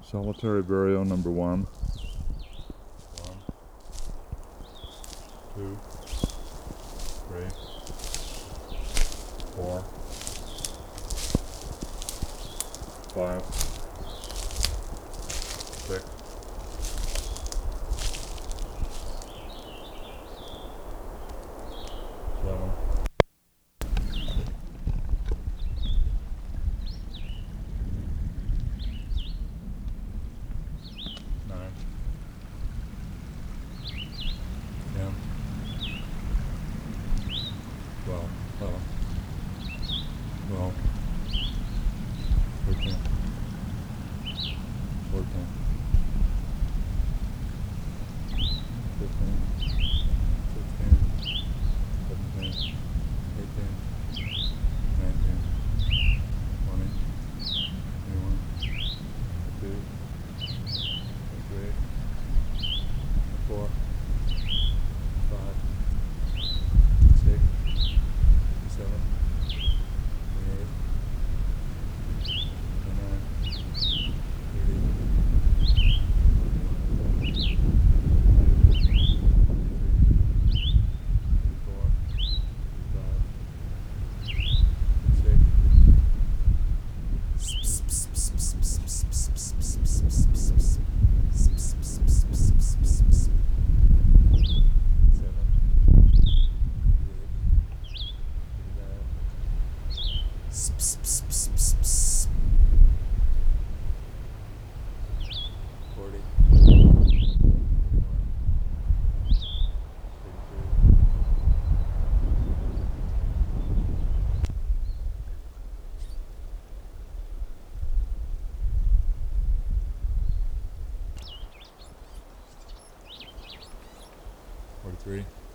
Solitary burial number 1. 1, 2, 3, 4, 5, 6, 7, 9, 10, 12, 11, 12, 13, 14, 15, 16, 17, 18, 19, 20, 21, 22, 23, 24, 5, 6, 7, 28, 29, 30, 34, 35, 36, 7, 40, 43,